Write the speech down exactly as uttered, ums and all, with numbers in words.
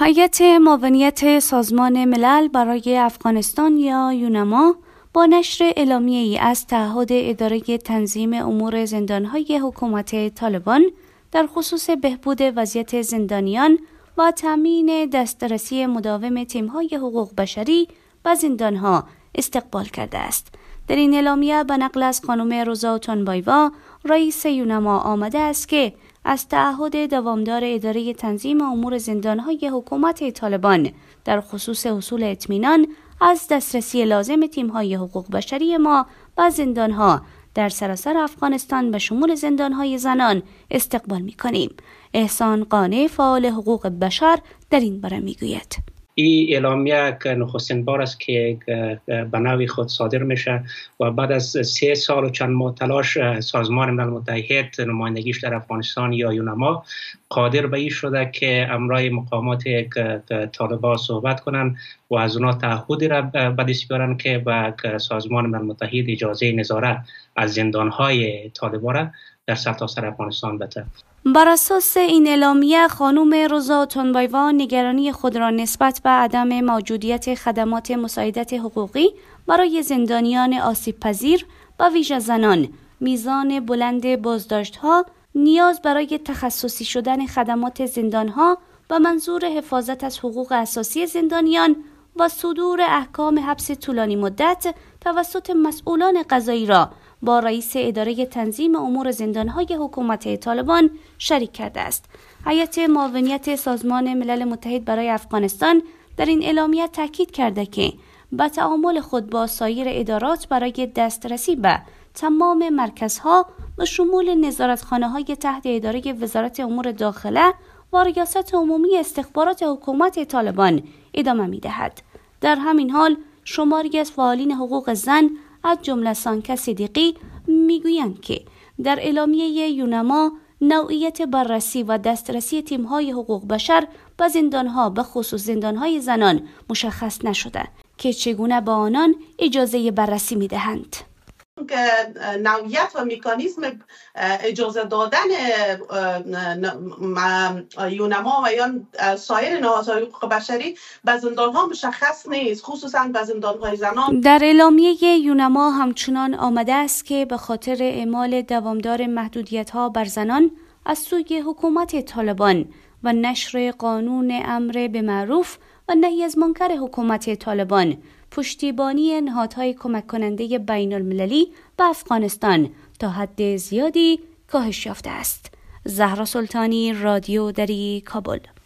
هیئت معاونیت سازمان ملل برای افغانستان یا یونما با نشر اعلامیه‌ای از تعهد اداره تنظیم امور زندان‌های حکومت طالبان در خصوص بهبود وضعیت زندانیان و تامین دسترسی مداوم تیم‌های حقوق بشری به زندان‌ها استقبال کرده است. در این اعلامیه به نقل از خانم روزا تونبایوا رئیس یونما آمده است که از تعهد دوامدار اداره تنظیم امور زندان‌های حکومت طالبان در خصوص حصول اطمینان از دسترسی لازم تیم‌های حقوق بشری ما به زندان‌ها در سراسر افغانستان به شمول زندان‌های زنان استقبال می‌کنیم. احسان قانع فعال حقوق بشر در این باره می‌گوید: این اعلامیه که نخستین بار است که به نوع خود صادر میشه و بعد از سه سال و چند ماه تلاش سازمان ملل متحد نمایندگیش در افغانستان یا یونما قادر به این شده که امرای مقامات طالبان صحبت کنند و از اونا تعهدی را به دست بیارن که به سازمان ملل متحد اجازه نظارت از زندانهای طالبان را در سرتاسر افغانستان بده. بر اساس این اعلامیه خانم روزا تونبایوا نگرانی خود را نسبت به عدم موجودیت خدمات مساعدت حقوقی برای زندانیان آسیب پذیر و ویژه زنان، میزان بلند بازداشت‌ها، نیاز برای تخصصی شدن خدمات زندان‌ها به منظور حفاظت از حقوق اساسی زندانیان و صدور احکام حبس طولانی مدت توسط مسئولان قضایی را با رئیس اداره تنظیم امور زندان‌های حکومت طالبان شریک کرده است. هیئت معاونیت سازمان ملل متحد برای افغانستان در این اعلامیه تاکید کرده که با تعامل خود با سایر ادارات برای دسترسی به تمام مرکزها به شمول نظارتخانه‌های تحت اداره وزارت امور داخله و ریاست عمومی استخبارات حکومت طالبان ادامه می‌دهد. در همین حال شماری از فعالین حقوق زن از جمله سانکا صدیقی میگویند که در اعلامیه یونما نوعیت بررسی و دسترسی تیم‌های حقوق بشر به زندان‌ها به خصوص زندان‌های زنان مشخص نشده که چگونه به آنان اجازه بررسی می‌دهند. که نوعیت و مکانیزم اجازه دادن یونما و یا سایر نهادهای حقوق بشری به زندان‌ها مشخص نیست، خصوصا به زندان‌های زنان. در اعلامیه یونما همچنان آمده است که به خاطر اعمال دوامدار محدودیت‌ها بر زنان از سوی حکومت طالبان و نشر قانون امر به معروف و نهی از منکر حکومت طالبان، پشتیبانی نهادهای کمک کننده بین المللی به افغانستان تا حد زیادی کاهش یافته است. زهرا سلطانی، رادیو دری، کابل.